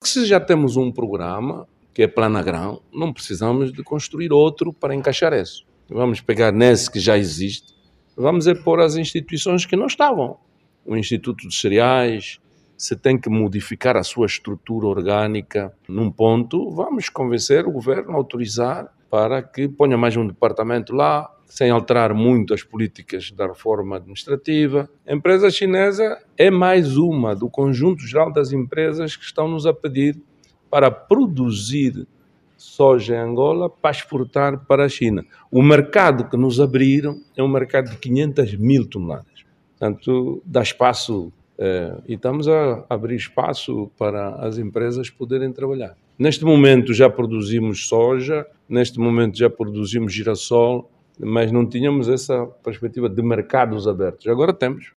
se já temos um programa, que é Planagrão, não precisamos de construir outro para encaixar esse. Vamos pegar nesse que já existe, vamos pôr as instituições que não estavam. O Instituto dos Cereais, se tem que modificar a sua estrutura orgânica num ponto, vamos convencer o governo a autorizar para que ponha mais um departamento lá, sem alterar muito as políticas da reforma administrativa. A empresa chinesa é mais uma do conjunto geral das empresas que estão-nos a pedir para produzir soja em Angola para exportar para a China. O mercado que nos abriram é um mercado de 500 mil toneladas. Portanto, dá espaço e estamos a abrir espaço para as empresas poderem trabalhar. Neste momento já produzimos soja, neste momento já produzimos girassol, mas não tínhamos essa perspectiva de mercados abertos. Agora temos.